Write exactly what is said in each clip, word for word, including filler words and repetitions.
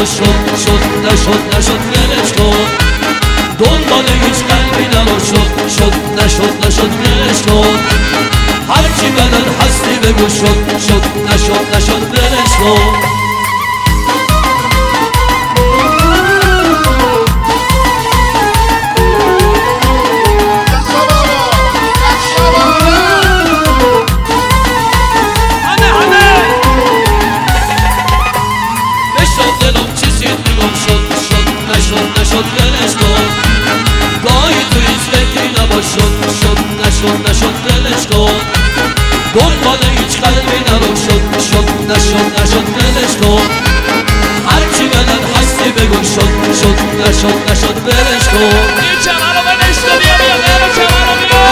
نباش شد شد نشد نشد ولش کن دنبال هیچ قلبی نباش شد شد نشد نشد ولش کن هرچی بلد هستی بگو شد شد نشد نشد ولش کن نشد ولش کن گاهی تو هیچ فکری نباش شد شد نشد نشد ولش کن دنبال هیچ قلبی نرو شد شد نشد نشد ولش کن هرچی بلد هستی بگو شد شد نشد نشد ولش کن این چمن رو ولش کن بیا بیا بیا چمن رو بیا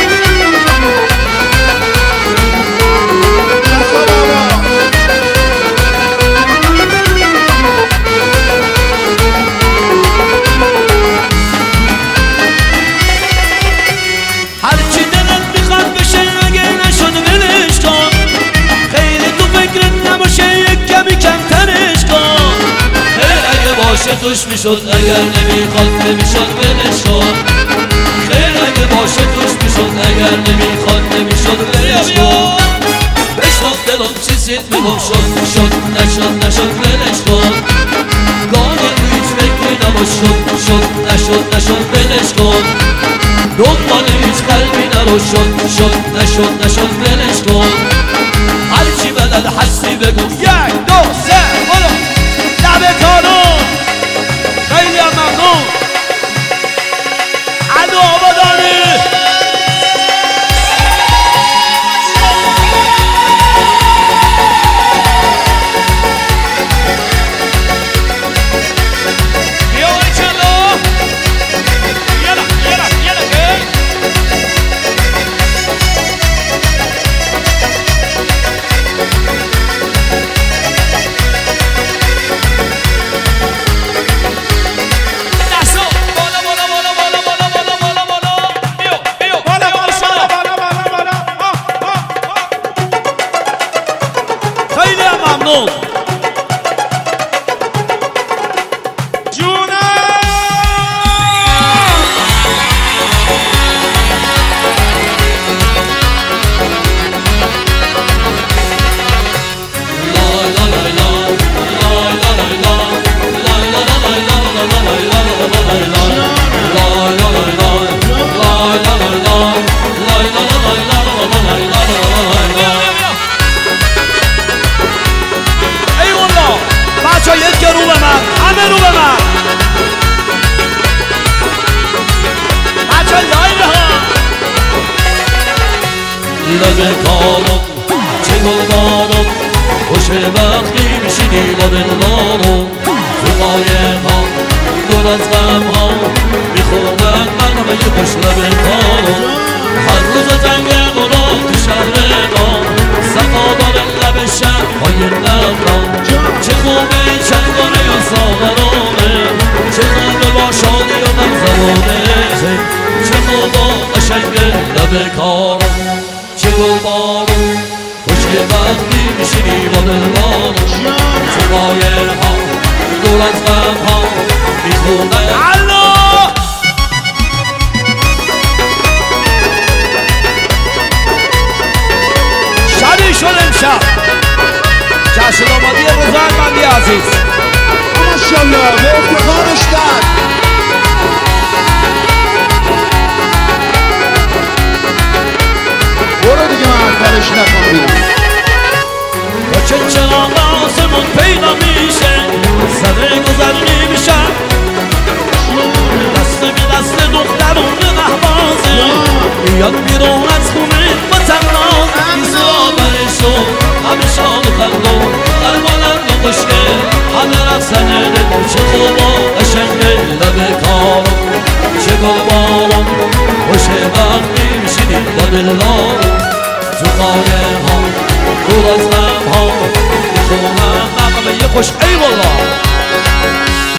باشه توش میشد اگر نمیخواد نمیشد ولش کن خیر اگه باشه توش میشد اگر نمیخواد نمیشد ولش کن بشناخت دلم چیزیت میگم شد شد نشد نشد ولش کن گاهی هیچ فکری نباش شد شد نشد نشد ولش کن دنبال هیچ قلبی نرو شد شد نشد نشد ولش کن هرچی بلد هستی بگو یک دو سه برو لب کانون خیلی هم ممنون عدو آبادانی بیا آقای چلا یلا یلا یلا که ممنون جونم یک رو به من همه رو به من بچه لایه ها لبه کارم چه گل دارم خوش وقتی میشینی با دلدارم تو قایه ها دور از غم ها میخونن من همه یه خوش لبه کارم هر روز زنگ مراد تو شهر ما صفا داره لب شهر های نمران چه خوبه چنگانه یا ساغرانه چه خوبه با شادی و غم زمانه چه خوبه قشنگه لب کارم چه گل بارم خوش وقتی میشینی با دلدارم چه قایه ها دور از غم ها میخونه الله شبی شد امشب جشن آمادی رضایتمندی عزیز ماشاءالله به افتخارش در برو دیگه من کارش نکنم تا چه چراغ آسمون پیدا میشه سر گذر نمیشه دست به دست دخترون محبازه بیاد بیرون از خونه با تناز بیزا برشون همه شاد و خندون قلبانند و خوشگه همه رفتنه چه خوبا قشنگه لب کارم چه گل بارم خوش وقتی میشینی با دلدارم تو قایه ها دور از